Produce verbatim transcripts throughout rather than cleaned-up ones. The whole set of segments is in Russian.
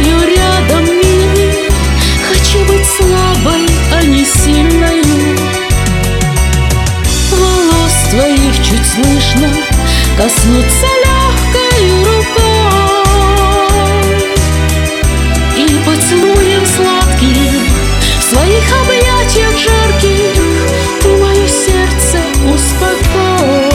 тобою рядом, милый, хочу быть слабой, а не сильной. Волос твоих чуть слышно коснуться легкой рукой и поцелуем сладким в своих объятиях жарких ты мое сердце успокой.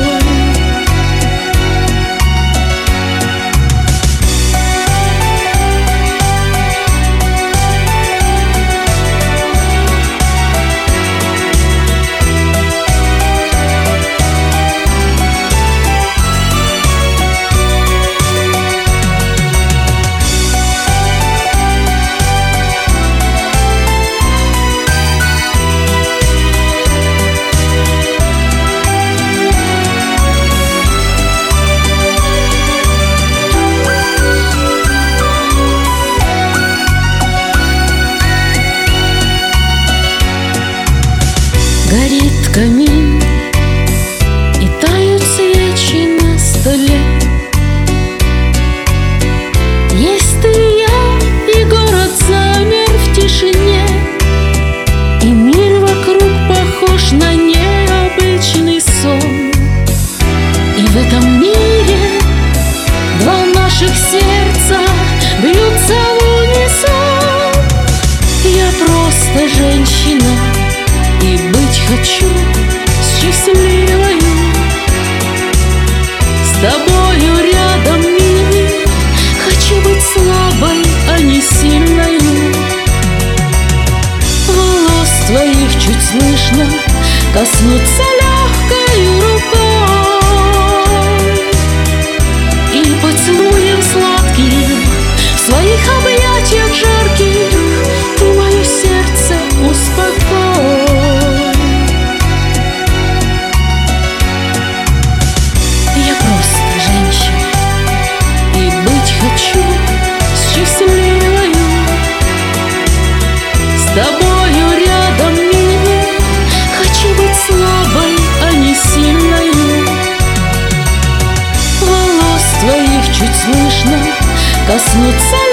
Горит камин и тают свечи на столе. Есть ты и я, и город замер в тишине, и мир вокруг похож на необычный сон. И в этом мире два наших сердца бьются в унисон. Я просто женщина, и быть хочу счастливой. С тобою рядом, милый, хочу быть слабой, а не сильной. Волос твоих чуть слышно коснуться легкой рукой и поцелуем сладким в своих объятиях жарких ты мое сердце успокой. С тобою рядом, милый, хочу быть слабой, а не сильной. Волос твоих чуть слышно коснуться